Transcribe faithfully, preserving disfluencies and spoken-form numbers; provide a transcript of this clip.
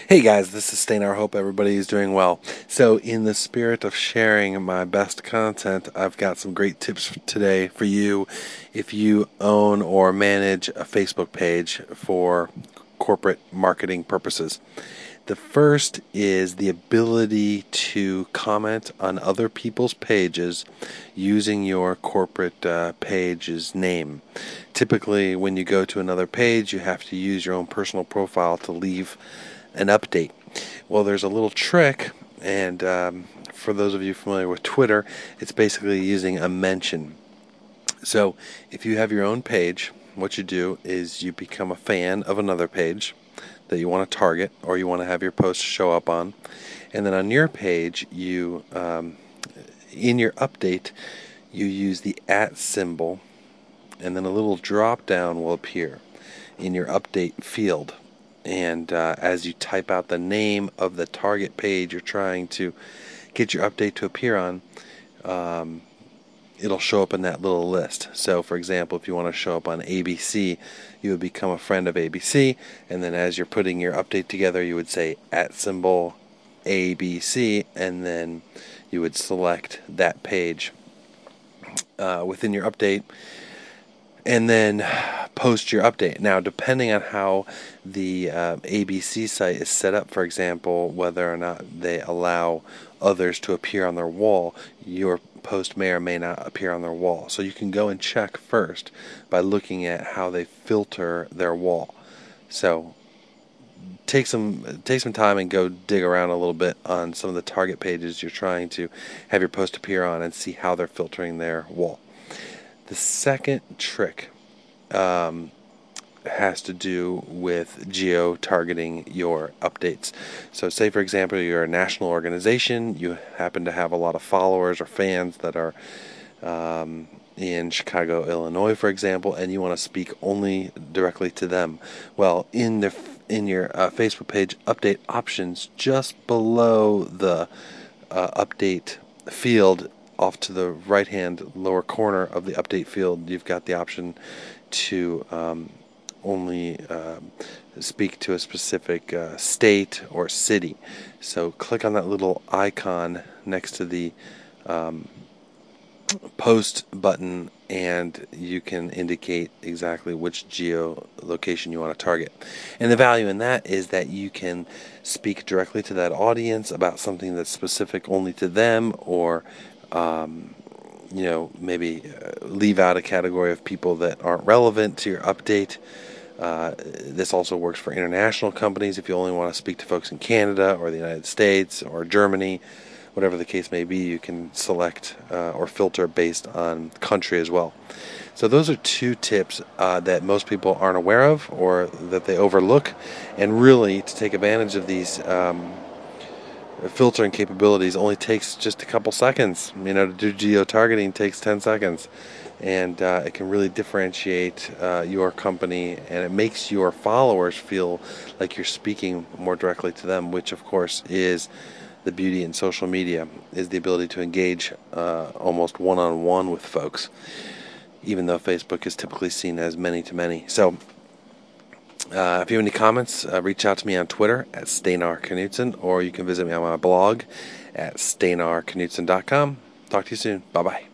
Hey guys, this is Steinar. Hope everybody is doing well. So in the spirit of sharing my best content, I've got some great tips today for you if you own or manage a Facebook page for corporate marketing purposes. The first is the ability to comment on other people's pages using your corporate uh, page's name. Typically, when you go to another page, you have to use your own personal profile to leave an update. Well, there's a little trick, and um, for those of you familiar with Twitter, it's basically using a mention. So if you have your own page, what you do is you become a fan of another page that you want to target or you want to have your post show up on, and then on your page, you um, in your update, you use the at symbol, and then a little drop down will appear in your update field. And uh, as you type out the name of the target page you're trying to get your update to appear on, um, it'll show up in that little list. So, for example, if you want to show up on A B C, you would become a friend of A B C, and then as you're putting your update together, you would say at symbol A B C, and then you would select that page uh, within your update, and then post your update. Now, depending on how the uh, A B C site is set up, for example, whether or not they allow others to appear on their wall, your post may or may not appear on their wall. So you can go and check first by looking at how they filter their wall. So take some take some time and go dig around a little bit on some of the target pages you're trying to have your post appear on and see how they're filtering their wall. The second trick um, has to do with geo-targeting your updates. So say, for example, you're a national organization, you happen to have a lot of followers or fans that are um, in Chicago, Illinois, for example, and you want to speak only directly to them. Well, in the in your uh, Facebook page update options, just below the uh, update field, off to the right-hand lower corner of the update field, you've got the option to um, only uh, speak to a specific uh, state or city. So click on that little icon next to the um, post button, and you can indicate exactly which geolocation you want to target. And the value in that is that you can speak directly to that audience about something that's specific only to them, or um, you know, maybe uh, leave out a category of people that aren't relevant to your update. Uh, this also works for international companies. If you only want to speak to folks in Canada or the United States or Germany, whatever the case may be, you can select uh, or filter based on country as well. So those are two tips uh, that most people aren't aware of or that they overlook. And really, to take advantage of these um, filtering capabilities only takes just a couple seconds. You know, to do geo-targeting takes ten seconds. And uh, it can really differentiate uh, your company, and it makes your followers feel like you're speaking more directly to them, which of course is the beauty in social media, is the ability to engage uh, almost one-on-one with folks, even though Facebook is typically seen as many-to-many. So uh, if you have any comments, uh, reach out to me on Twitter at Steinar Knutson, or you can visit me on my blog at steinar knutson dot com. Talk to you soon. Bye-bye.